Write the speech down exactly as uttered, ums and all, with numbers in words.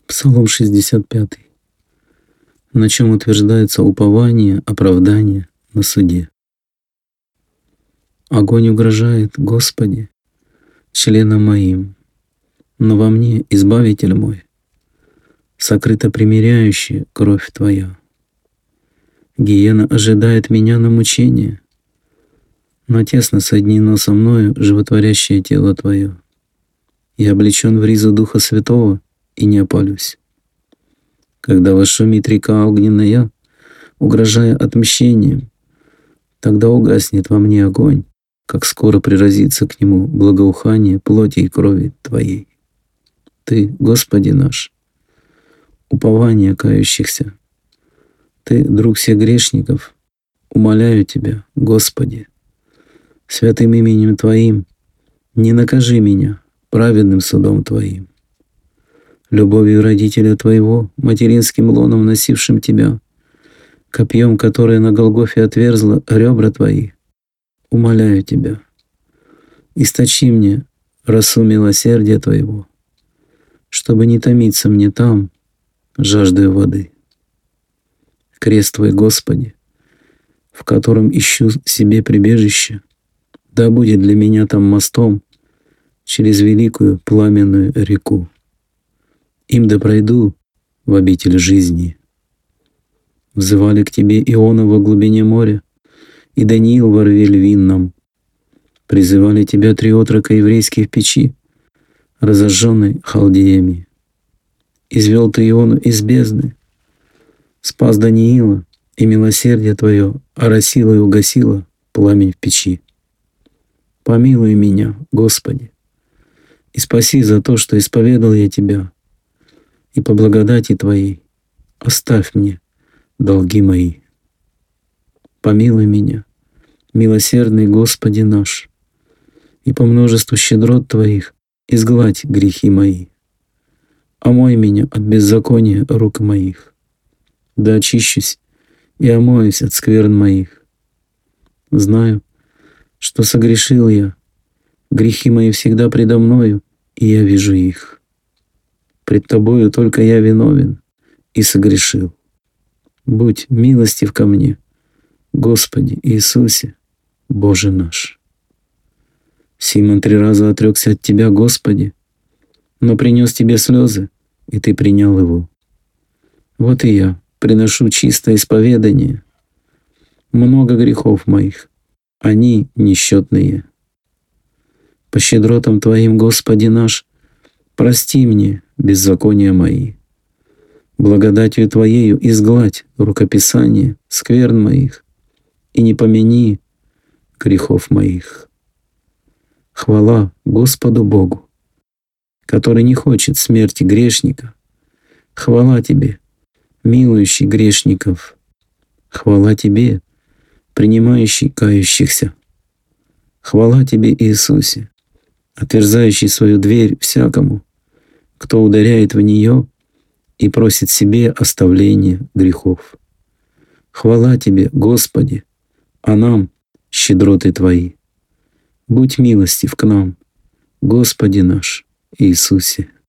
Псалом шестьдесят пятый, на чем утверждается упование, оправдание на суде. Огонь угрожает, Господи, членам моим, но во мне Избавитель мой, сокрыто примиряющая кровь Твоя. Гиена ожидает меня на мучение, но тесно соединено со мною животворящее тело Твое. Я облечен в ризу Духа Святого и не опалюсь. Когда вошумит река огненная, угрожая отмщением, тогда угаснет во мне огонь, как скоро приразится к нему благоухание плоти и крови Твоей. Ты, Господи наш, упование кающихся, Ты, друг всех грешников, умоляю Тебя, Господи, святым именем Твоим, не накажи меня праведным судом Твоим. Любовью родителя Твоего, материнским лоном носившим Тебя, копьем, которое на Голгофе отверзло ребра Твои, умоляю Тебя, источи мне росу милосердия Твоего, чтобы не томиться мне там, жаждая воды. Крест Твой, Господи, в котором ищу себе прибежище, да будет для меня там мостом через великую пламенную реку. Им да пройду в обитель жизни. Взывали к Тебе Иона во глубине моря, и Даниил во рве львином. Призывали Тебя три отрока еврейские в печи, разожженной халдеями. Извел Ты Иону из бездны, спас Даниила, и милосердие Твое оросило и угасило пламень в печи. Помилуй меня, Господи, и спаси за то, что исповедал я Тебя, и по благодати Твоей оставь мне долги мои. Помилуй меня, милосердный Господи наш, и по множеству щедрот Твоих изгладь грехи мои. Омой меня от беззакония рук моих, да очищусь и омоюсь от скверн моих. Знаю, что согрешил я, грехи мои всегда предо мною, и я вижу их. Пред Тобою только я виновен и согрешил. Будь милостив ко мне, Господи Иисусе, Боже наш. Симон три раза отрекся от Тебя, Господи, но принес Тебе слезы, и Ты принял его. Вот и я приношу чистое исповедание. Много грехов моих, они несчетные. По щедротам Твоим, Господи наш, прости мне беззакония мои. Благодатью Твоею изгладь рукописание скверн моих и не помяни грехов моих. Хвала Господу Богу, который не хочет смерти грешника. Хвала Тебе, милующий грешников. Хвала Тебе, принимающий кающихся. Хвала Тебе, Иисусе, отверзающий свою дверь всякому, кто ударяет в нее и просит себе оставления грехов. Хвала Тебе, Господи, а нам щедроты Твои. Будь милостив к нам, Господи наш Иисусе.